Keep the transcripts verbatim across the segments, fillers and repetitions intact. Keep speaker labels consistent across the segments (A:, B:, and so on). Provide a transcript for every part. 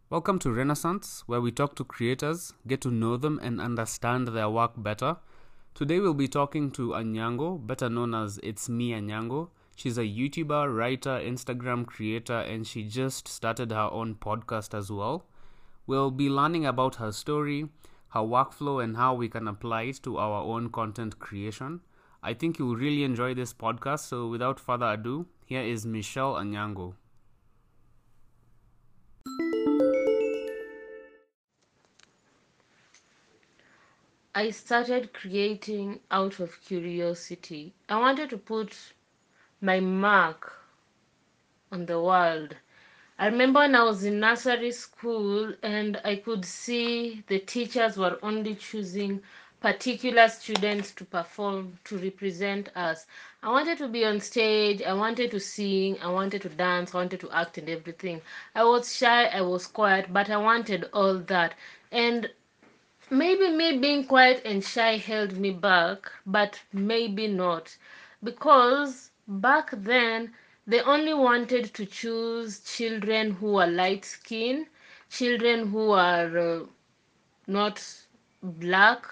A: Welcome to Renaissance, where we talk to creators, get to know them, and understand their work better. Today we'll be talking to Anyango, better known as It's Me Anyango. She's a YouTuber, writer, Instagram creator, and she just started her own podcast as well. We'll be learning about her story, her workflow, and how we can apply it to our own content creation. I think you'll really enjoy this podcast, so without further ado, here is Michelle Anyango.
B: I started creating out of curiosity. I wanted to put my mark on the world. I remember when I was in nursery school and I could see the teachers were only choosing particular students to perform, to represent us. I wanted to be on stage, I wanted to sing, I wanted to dance, I wanted to act and everything. I was shy, I was quiet, but I wanted all that. And maybe me being quiet and shy held me back, but maybe not. Because back then, they only wanted to choose children who are light skinned, children who are uh, not black.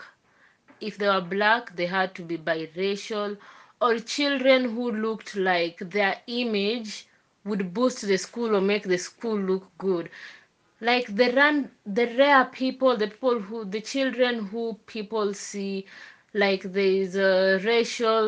B: If they were black, they had to be biracial, or children who looked like their image would boost the school or make the school look good. Like the run the rare people, the people who the children who people see, like there is a racial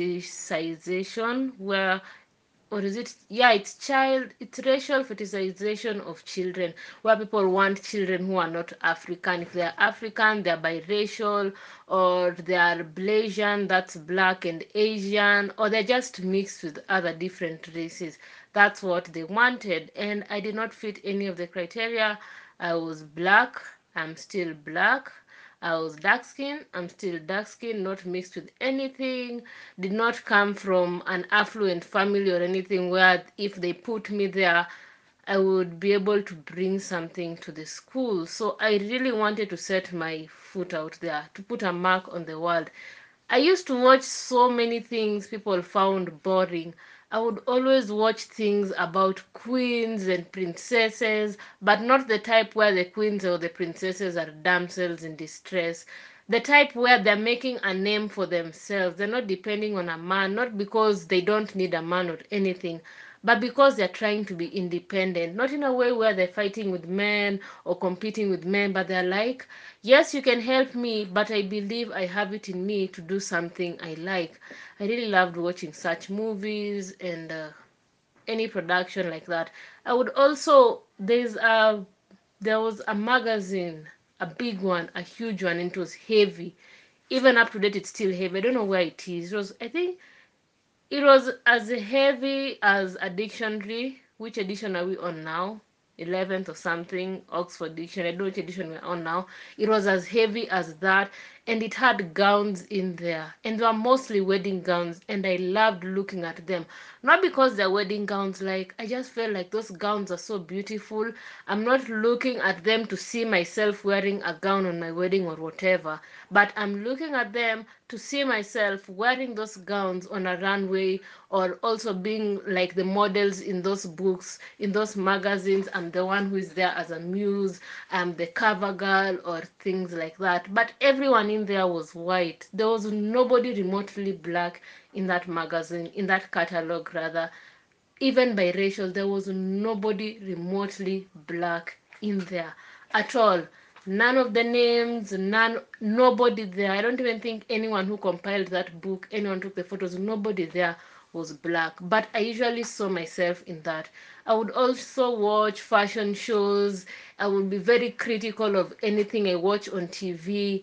B: fetishization where, or is it, yeah, it's child it's racial fetishization of children, where people want children who are not African. If they're African, they're biracial, or they are Blasian, that's black and Asian, or they're just mixed with other different races. That's what they wanted, and I did not fit any of the criteria. I was black, I'm still black. I was dark skinned, I'm still dark skinned, not mixed with anything. Did not come from an affluent family or anything where if they put me there, I would be able to bring something to the school. So I really wanted to set my foot out there, to put a mark on the world. I used to watch so many things people found boring. I would always watch things about queens and princesses, but not the type where the queens or the princesses are damsels in distress. The type where they're making a name for themselves. They're not depending on a man, not because they don't need a man or anything, but because they're trying to be independent, not in a way where they're fighting with men or competing with men, but they're like, yes, you can help me, but I believe I have it in me to do something I like. I really loved watching such movies and uh, any production like that. I would also, there's a there was a magazine, a big one, a huge one, and it was heavy. Even up to date, it's still heavy. I don't know where it is. It was, I think, it was as heavy as a dictionary. Which edition are we on now? eleventh or something, Oxford Dictionary. I don't know which edition we're on now. It was as heavy as that, and it had gowns in there, and they were mostly wedding gowns, and I loved looking at them. Not because they're wedding gowns, like, I just felt like those gowns are so beautiful. I'm not looking at them to see myself wearing a gown on my wedding or whatever, but I'm looking at them to see myself wearing those gowns on a runway, or also being like the models in those books, in those magazines. I'm the one who is there as a muse, I'm the cover girl, or things like that. But everyone in there was white. There was nobody remotely black in that magazine, in that catalog rather. Even biracial, there was nobody remotely black in there at all. None of the names, none, nobody there. I don't even think anyone who compiled that book, anyone took the photos, nobody there was black. But I usually saw myself in that. I would also watch fashion shows. I would be very critical of anything I watch on T V,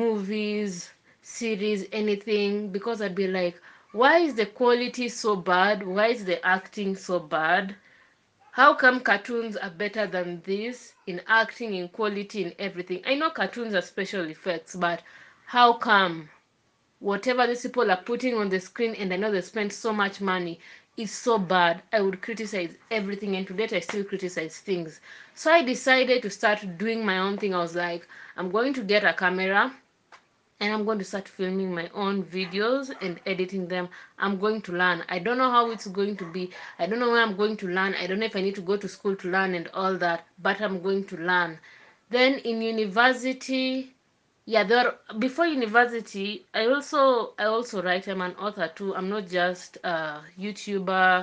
B: movies, series, anything, because I'd be like, why is the quality so bad? Why is the acting so bad? How come cartoons are better than this in acting, in quality, in everything? I know cartoons are special effects, but how come whatever these people are putting on the screen, and I know they spend so much money, is so bad? I would criticize everything, and to date I still criticize things. So I decided to start doing my own thing. I was like, I'm going to get a camera, and I'm going to start filming my own videos and editing them. I'm going to learn. I don't know how it's going to be. I don't know where I'm going to learn. I don't know if I need to go to school to learn and all that, but I'm going to learn. Then in university, yeah, there before university, I also I also write. I'm an author too. I'm not just a YouTuber,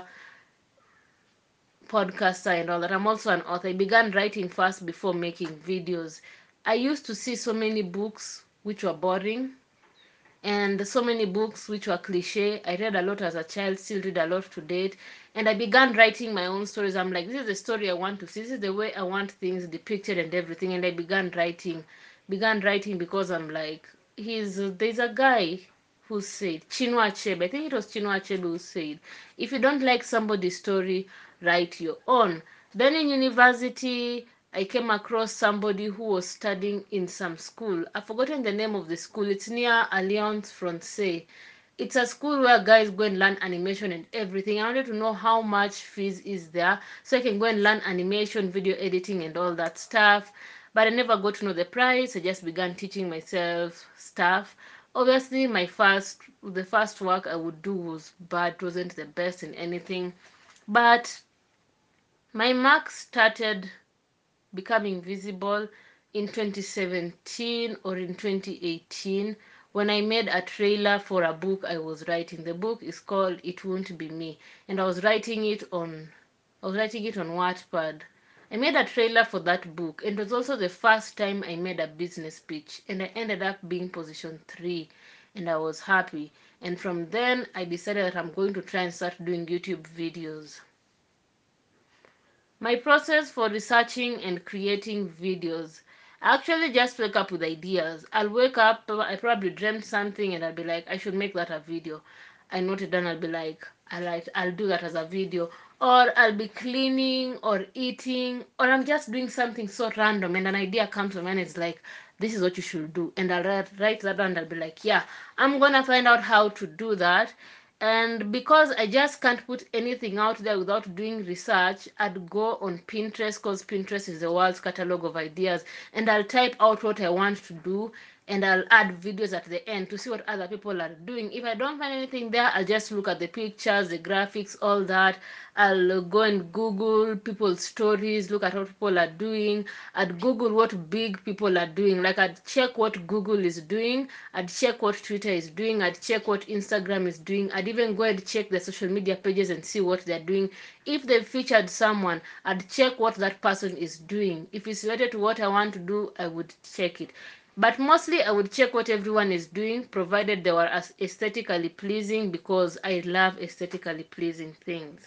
B: podcaster and all that. I'm also an author. I began writing first before making videos. I used to see so many books which were boring and so many books which were cliche. I read a lot as a child, still read a lot to date. And I began writing my own stories. I'm like, this is the story I want to see. This is the way I want things depicted and everything. And I began writing, began writing because I'm like, he's there's a guy who said, Chinua Achebe, I think it was Chinua Achebe who said, if you don't like somebody's story, write your own. Then in university, I came across somebody who was studying in some school. I've forgotten the name of the school. It's near Alliance Francaise. It's a school where guys go and learn animation and everything. I wanted to know how much fees is there so I can go and learn animation, video editing, and all that stuff. But I never got to know the price. I just began teaching myself stuff. Obviously, my first, the first work I would do was bad. It wasn't the best in anything. But my marks started becoming visible in twenty seventeen or in twenty eighteen when I made a trailer for a book I was writing. The book is called It Won't Be Me, and I was writing it on I was writing it on Wattpad. I made a trailer for that book, and it was also the first time I made a business pitch, and I ended up being position three, and I was happy. And from then, I decided that I'm going to try and start doing YouTube videos. My process for researching and creating videos. I actually just wake up with ideas. I'll wake up, I probably dreamt something and I'll be like, I should make that a video. I note it down, I'll be like, I like I'll do that as a video. Or I'll be cleaning or eating, or I'm just doing something so random and an idea comes to me and it's like, this is what you should do. And I'll write, write that down and I'll be like, yeah, I'm gonna find out how to do that. And because I just can't put anything out there without doing research, I'd go on Pinterest because Pinterest is the world's catalog of ideas. And I'll type out what I want to do and I'll add videos at the end to see what other people are doing. If I don't find anything there, I'll just look at the pictures, the graphics, all that. I'll go and Google people's stories, look at what people are doing. I'd Google what big people are doing. Like I'd check what Google is doing. I'd check what Twitter is doing. I'd check what Instagram is doing. I'd even go and check the social media pages and see what they're doing. If they've featured someone, I'd check what that person is doing. If it's related to what I want to do, I would check it. But mostly I would check what everyone is doing, provided they were as aesthetically pleasing, because I love aesthetically pleasing things.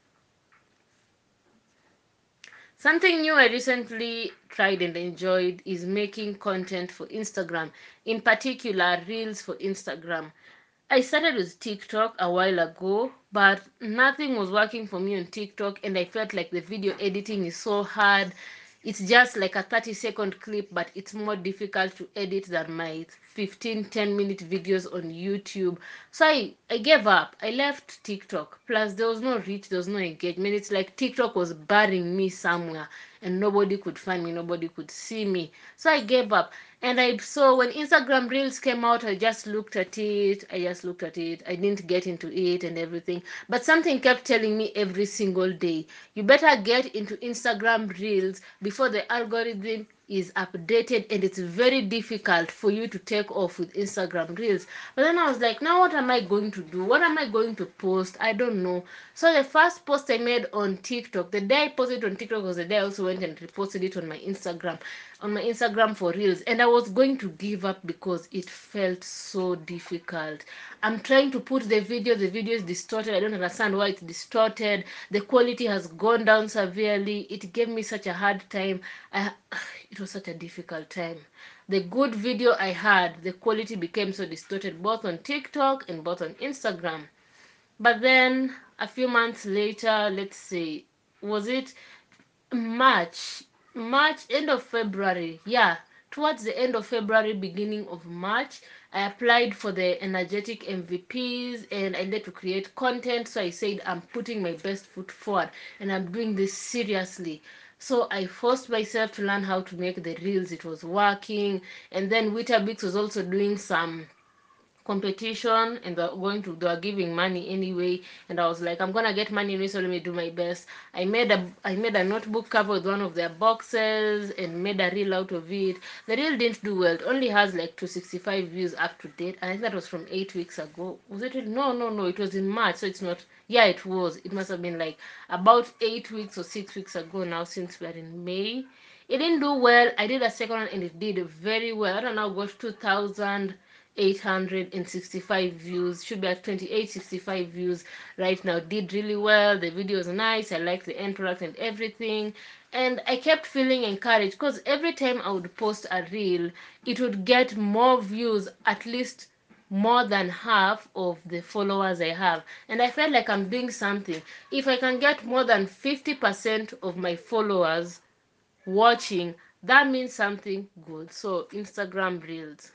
B: Something new I recently tried and enjoyed is making content for Instagram, in particular Reels for Instagram. I started with TikTok a while ago, but nothing was working for me on TikTok, and I felt like the video editing is so hard. It's just like a thirty second clip, but it's more difficult to edit than my fifteen, ten minute videos on YouTube. So I, I gave up. I left TikTok. Plus, there was no reach, there was no engagement. It's like TikTok was burying me somewhere and nobody could find me, nobody could see me. So I gave up. And I saw when Instagram Reels came out, I just looked at it. I just looked at it. I didn't get into it and everything. But something kept telling me every single day, you better get into Instagram Reels before the algorithm is updated, and it's very difficult for you to take off with Instagram Reels. But then I was like, now what am I going to do? What am I going to post? I don't know. So the first post I made on TikTok, the day I posted on TikTok was the day I also went and reposted it on my Instagram, on my Instagram for Reels. And I was going to give up because it felt so difficult. I'm trying to put the video, the video is distorted. I don't understand why it's distorted. The quality has gone down severely. It gave me such a hard time. I, it was such a difficult time. The good video I had, the quality became so distorted both on TikTok and both on Instagram. But then a few months later, let's say, was it March, March, end of February, yeah, towards the end of February, beginning of March, I applied for the energetic M V Ps and I needed to create content. So I said, I'm putting my best foot forward and I'm doing this seriously. So I forced myself to learn how to make the reels. It was working. And then Weetabix was also doing some competition, and they're going to they're giving money anyway, and I was like, I'm gonna get money anyway, so let me do my best. I made a I made a notebook cover with one of their boxes and made a reel out of it. The reel didn't do well. It only has like two hundred sixty-five views up to date, and I think that was from eight weeks ago. Was it? No, no, no, it was in March, so it's not. Yeah, it was. It must have been like about eight weeks or six weeks ago now, since we're in May. It didn't do well. I did a second one and it did very well. I don't know, got two thousand eight hundred sixty-five views. Should be at twenty-eight sixty-five views right now. Did really well. The video is nice. I like the end product and everything. And I kept feeling encouraged because every time I would post a reel, it would get more views, at least more than half of the followers I have. And I felt like I'm doing something. If I can get more than fifty percent of my followers watching, that means something good. So Instagram Reels.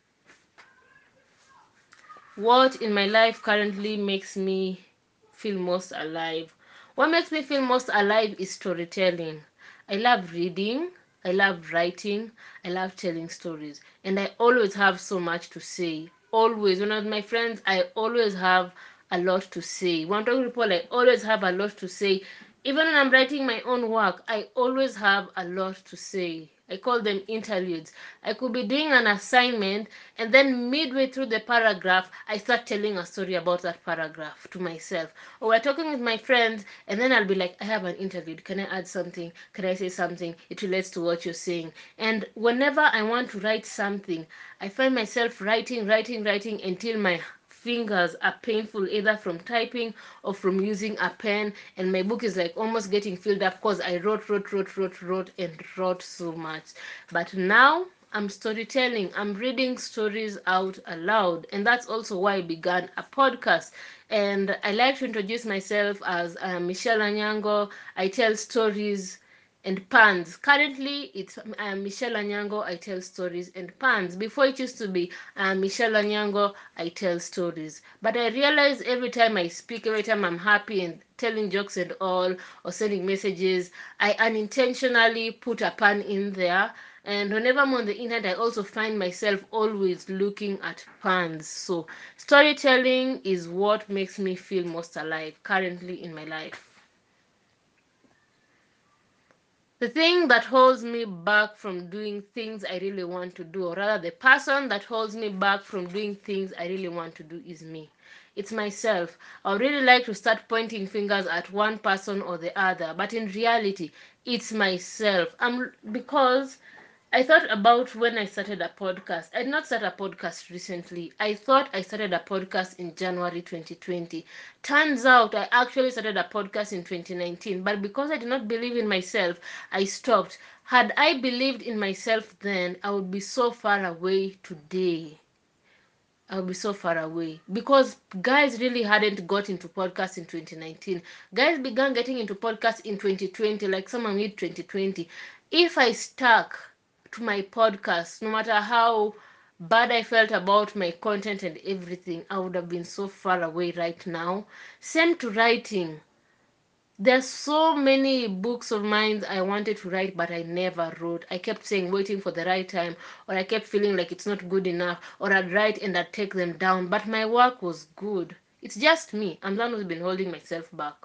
B: What in my life currently makes me feel most alive? What makes me feel most alive is storytelling. I love reading, I love writing, I love telling stories, and I always have so much to say. Always. When I'm with my friends, I always have a lot to say. When I'm talking to people, I always have a lot to say. Even when I'm writing my own work, I always have a lot to say. I call them interludes. I could be doing an assignment, and then midway through the paragraph, I start telling a story about that paragraph to myself. Or we're talking with my friends, and then I'll be like, I have an interlude. Can I add something? Can I say something? It relates to what you're saying. And whenever I want to write something, I find myself writing, writing, writing until my fingers are painful, either from typing or from using a pen, and my book is like almost getting filled up because I wrote wrote wrote wrote wrote and wrote so much. But now I'm storytelling. I'm reading stories out aloud, and that's also why I began a podcast. And I like to introduce myself as uh, Michelle Anyango. I tell stories and puns. Currently, it's uh, Michelle Anyango, I tell stories and puns. Before, it used to be uh, Michelle Anyango, I tell stories. But I realize every time I speak, every time I'm happy and telling jokes and all, or sending messages, I unintentionally put a pun in there. And whenever I'm on the internet, I also find myself always looking at puns. So storytelling is what makes me feel most alive currently in my life. The thing that holds me back from doing things I really want to do, or rather the person that holds me back from doing things I really want to do, is me. It's myself. I would really like to start pointing fingers at one person or the other, but in reality, it's myself. I'm because I thought about when I started a podcast. I did not start a podcast recently. I thought I started a podcast in January twenty twenty. Turns out I actually started a podcast in twenty nineteen, but because I did not believe in myself, I stopped. Had I believed in myself then, I would be so far away today. I would be so far away because guys really hadn't got into podcasts in twenty nineteen. Guys began getting into podcasts in twenty twenty, like someone mid twenty twenty. If I stuck to my podcast, no matter how bad I felt about my content and everything, I would have been so far away right now. Same to writing. There's so many books of mine I wanted to write, but I never wrote. I kept saying waiting for the right time, or I kept feeling like it's not good enough, or I'd write and I'd take them down. But my work was good. It's just me. I'm the one who's been holding myself back.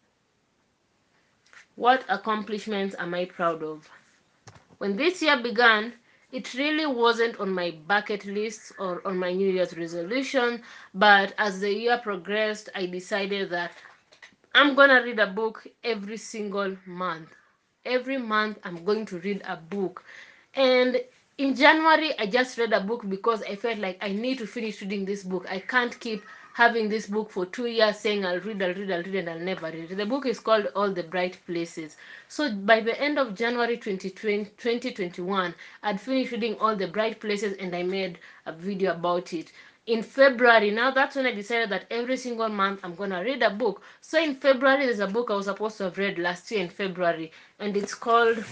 B: What accomplishments am I proud of? When this year began, it really wasn't on my bucket list or on my New Year's resolution, but as the year progressed, I decided that I'm gonna read a book every single month. Every month I'm going to read a book. And in January I just read a book because I felt like I need to finish reading this book. I can't keep having this book for two years saying I'll read, I'll read, I'll read, and I'll never read. The book is called All the Bright Places. So by the end of January twenty twenty, twenty twenty-one, I'd finished reading All the Bright Places and I made a video about it. In February, now that's when I decided that every single month I'm gonna read a book. So in February, there's a book I was supposed to have read last year in February, and it's called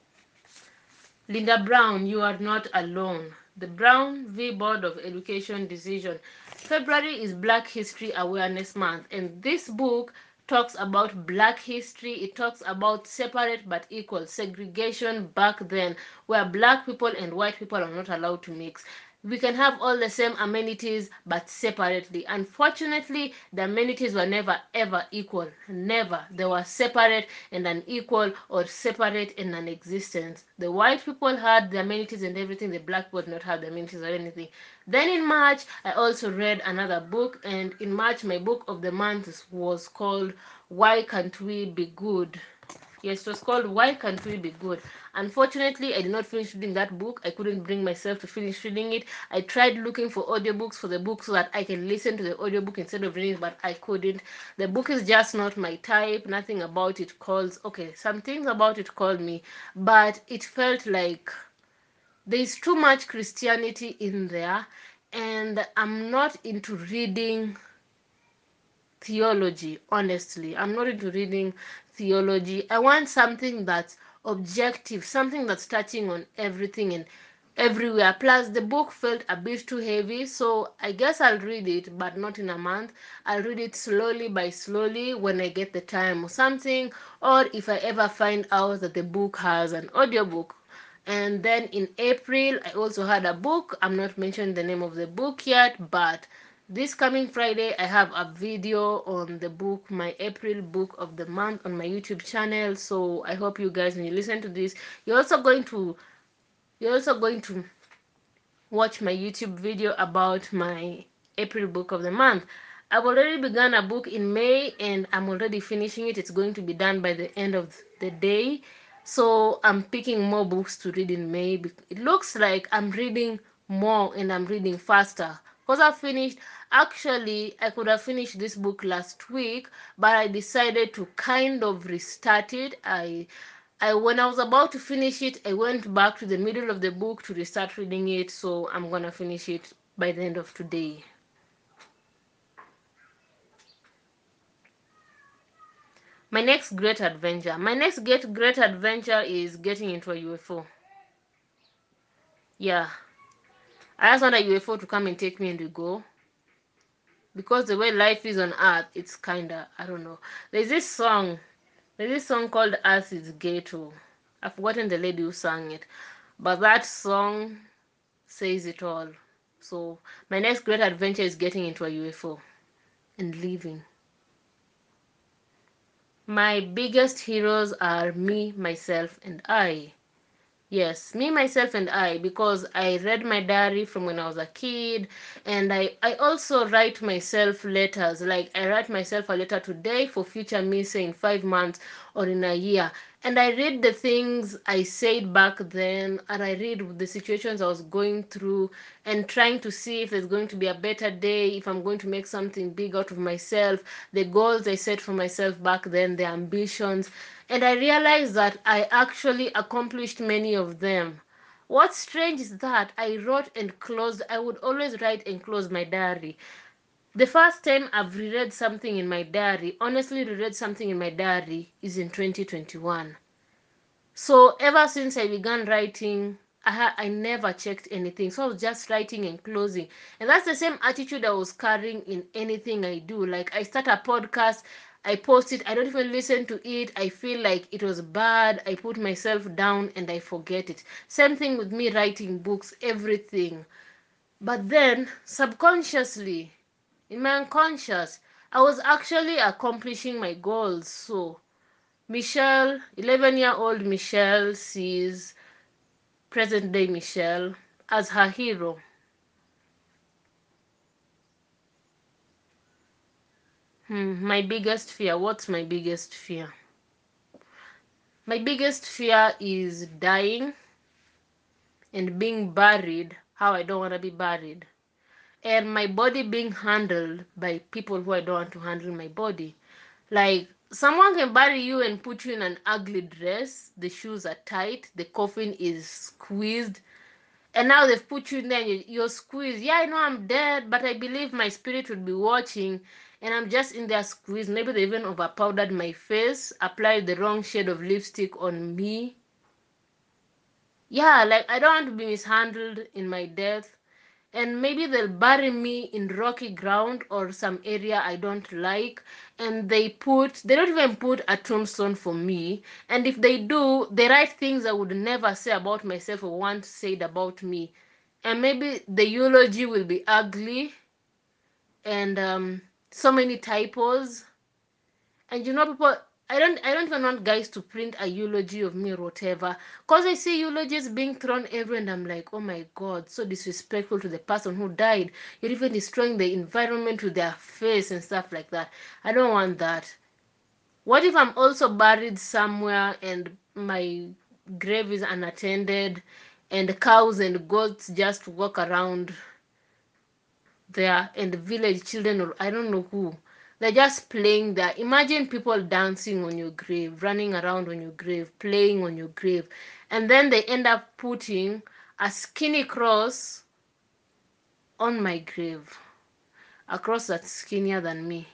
B: Linda Brown, You Are Not Alone. The Brown v. Board of Education Decision. February is Black History Awareness Month, and this book talks about black history. It talks about separate but equal segregation back then, where black people and white people are not allowed to mix. We can have all the same amenities but separately. Unfortunately, the amenities were never ever equal. Never. They were separate and unequal, or separate and non-existent. The white people had the amenities and everything, the black people did not have the amenities or anything. Then in March, I also read another book, and in March, my book of the month was called Why Can't We Be Good? Yes, it was called Why Can't We Be Good? Unfortunately, I did not finish reading that book. I couldn't bring myself to finish reading it. I tried looking for audiobooks for the book so that I can listen to the audiobook instead of reading it, but I couldn't. The book is just not my type. Nothing about it calls, okay, some things about it called me, but it felt like there's too much Christianity in there, and I'm not into reading theology. Honestly, I'm not into reading theology. I want something that's objective, something that's touching on everything and everywhere. Plus the book felt a bit too heavy, so I guess I'll read it, but not in a month. I'll read it slowly by slowly when I get the time or something, or if I ever find out that the book has an audiobook. And then in April, I also had a book. I'm not mentioning the name of the book yet, but this coming Friday, I have a video on the book, my April book of the month, on my YouTube channel. So I hope you guys, when you listen to this, you're also going to you're also going to watch my YouTube video about my April book of the month. I've already begun a book in May and I'm already finishing it. It's going to be done by the end of the day. So I'm picking more books to read in May. It looks like I'm reading more and I'm reading faster. Because I finished, actually, I could have finished this book last week, but I decided to kind of restart it. I I when I was about to finish it, I went back to the middle of the book to restart reading it, so I'm gonna finish it by the end of today. My next great adventure. My next great great adventure is getting into a U F O. Yeah. I just want a U F O to come and take me and we go. Because the way life is on Earth, it's kinda, I don't know. There's this song. There's this song called Earth is Ghetto. I've forgotten the lady who sang it. But that song says it all. So my next great adventure is getting into a U F O and leaving. My biggest heroes are me, myself, and I. Yes, me, myself, and I, because I read my diary from when I was a kid, and I, I also write myself letters. Like, I write myself a letter today for future me, say in five months or in a year. And I read the things I said back then, and I read the situations I was going through, and trying to see if there's going to be a better day, if I'm going to make something big out of myself, the goals I set for myself back then, the ambitions. And I realized that I actually accomplished many of them. What's strange is that I wrote and closed, I would always write and close my diary. The first time I've reread something in my diary, honestly reread something in my diary, is in twenty twenty-one. So ever since I began writing, I, ha- I never checked anything. So I was just writing and closing. And that's the same attitude I was carrying in anything I do. Like, I start a podcast, I post it, I don't even listen to it. I feel like it was bad. I put myself down and I forget it. Same thing with me writing books, everything. But then, subconsciously, in my unconscious, I was actually accomplishing my goals. So Michelle, eleven year old Michelle, sees present day Michelle as her hero. Hmm, my biggest fear. What's my biggest fear? My biggest fear is dying and being buried how I don't want to be buried. And my body being handled by people who I don't want to handle my body. Like, someone can bury you and put you in an ugly dress, the shoes are tight, the coffin is squeezed, and now they've put you in there and you're, you're squeezed. Yeah, I know I'm dead, but I believe my spirit would be watching, and I'm just in there squeezed. Maybe they even overpowdered my face, applied the wrong shade of lipstick on me. Yeah, like, I don't want to be mishandled in my death. and maybe they'll bury me in rocky ground or some area I don't like, and they put they don't even put a tombstone for me, and if they do, they write things I would never say about myself or want said about me, and maybe the eulogy will be ugly and um, so many typos. And you know, people, I don't I don't even want guys to print a eulogy of me or whatever. Cause I see eulogies being thrown everywhere and I'm like, oh my god, so disrespectful to the person who died. You're even destroying the environment with their face and stuff like that. I don't want that. What if I'm also buried somewhere and my grave is unattended and cows and goats just walk around there and the village children or I don't know who, they're just playing there. Imagine people dancing on your grave, running around on your grave, playing on your grave, and then they end up putting a skinny cross on my grave, a cross that's skinnier than me.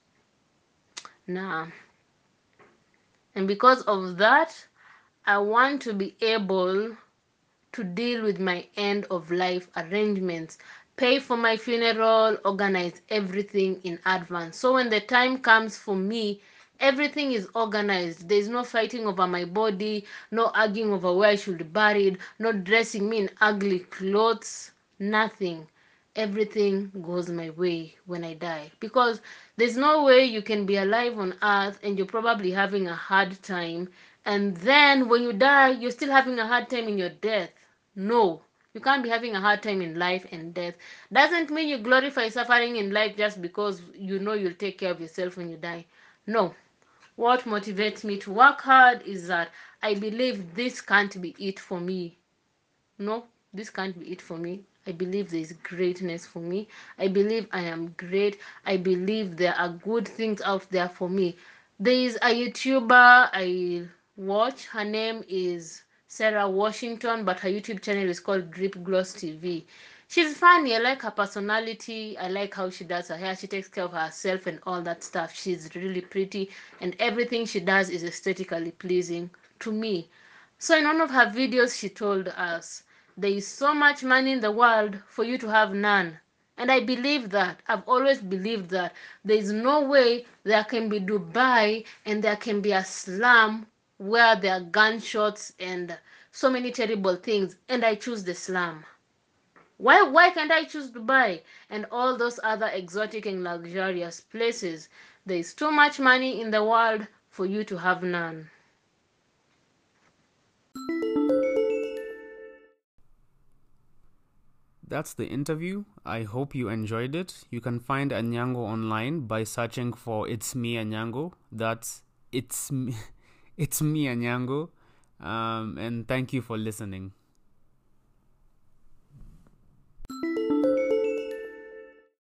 B: Nah. And because of that, I want to be able to deal with my end of life arrangements, pay for my funeral, organize everything in advance. So when the time comes for me, everything is organized. There's no fighting over my body, no arguing over where I should be buried, no dressing me in ugly clothes, nothing. Everything goes my way when I die. Because there's no way you can be alive on earth and you're probably having a hard time, and then when you die, you're still having a hard time in your death. No, you can't be having a hard time in life and death. Doesn't mean you glorify suffering in life just because you know you'll take care of yourself when you die. No. What motivates me to work hard is that I believe this can't be it for me. No, this can't be it for me. I believe there is greatness for me. I believe I am great. I believe there are good things out there for me. There is a YouTuber I watch. Her name is Sarah Washington, but her YouTube channel is called Drip Gloss T V. She's funny. I like her personality. I like how she does her hair. She takes care of herself and all that stuff. She's really pretty, and everything she does is aesthetically pleasing to me. So in one of her videos, she told us, there is so much money in the world for you to have none. And I believe that. I've always believed that. There is no way there can be Dubai and there can be a slum where there are gunshots and so many terrible things, and I choose the slum. Why, why can't I choose Dubai and all those other exotic and luxurious places? There is too much money in the world for you to have none.
A: That's the interview. I hope you enjoyed it. You can find Anyango online by searching for It's Me Anyango. That's It's Me, it's me Anyango. Um, and thank you for listening.